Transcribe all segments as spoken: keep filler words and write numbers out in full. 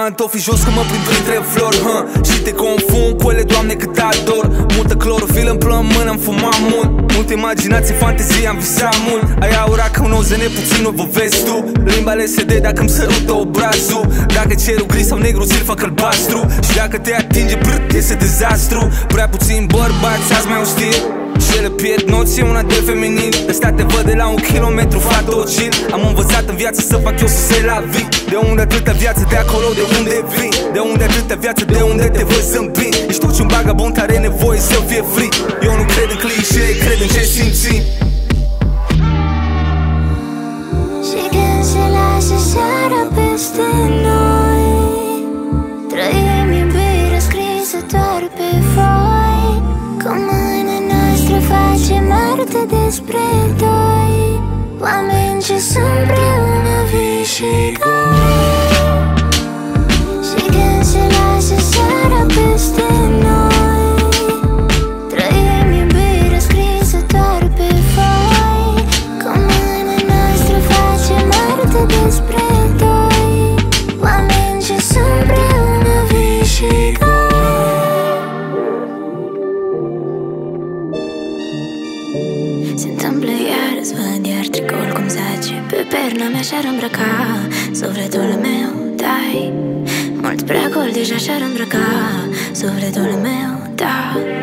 pantofi jos că mă prind printre flori, huh? Și te confund cu ele, Doamne, cât ador. Multă clorofilă în plămână, am fumat mult. Multă imaginație, fantezie, am visat mult. Ai aura ca un ozene, puțin o vă vezi tu. Limba L S D dacă-mi sărută obrazul. Dacă cerul gri sau negru ți-l fac albastru. Și dacă te atinge, brât, iese dezastru. Prea puțin bărbați, azi mai au stil. Și ele pierd noțiunea de feminin. Ăsta te văd de la un kilometru fatocil. Am învățat în viață să fac eu să se la vii. De unde atâta viață, de acolo de unde vii. De unde atâta viață, de unde te văd zâmbind. Ești tu un vagabond care are nevoie să fie free. Eu nu cred în clișee, cred în ce simți. Și când se lasă seara peste noi, trăim iubire scrisă doar pe foi. Cu mâna noastră facem artă despre doi oameni ce sunt împreună, vii și goi. Și când se lasă seara peste noi, trăim iubire scrisă doar pe foi. Cu mâna noastră facem artă despre doi oameni ce sunt împreună, vii și goi. Se întâmplă iar, îți văd iar tricoul cum zace pe perna mea și-ar îmbrăca sufletul meu, dai. Mult prea gol deja și-ar îmbrăca sufletul meu, da.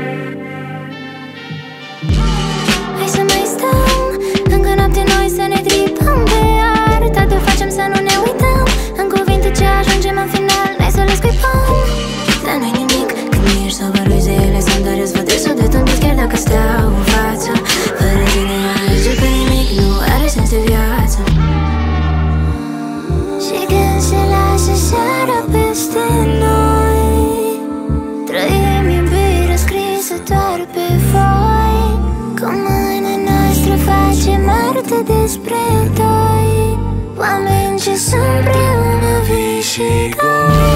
Hai să mai stăm încă noapte noi să ne tripăm pe arta de facem să nu ne uităm în cuvinte ce ajungem în final, noi să le scuipăm. Dar nu-i nimic când ești sober, lui zile sunt doar eu zvăd râsul de tâmpit chiar dacă stau în față. Fără tine alege că nimic nu are sens de viață. Și când se lasă seara peste noi, trăim iubire scrisă doar pe foi. Cu mâna noastră facem artă despre doi oameni ce sunt împreună, vii și goi.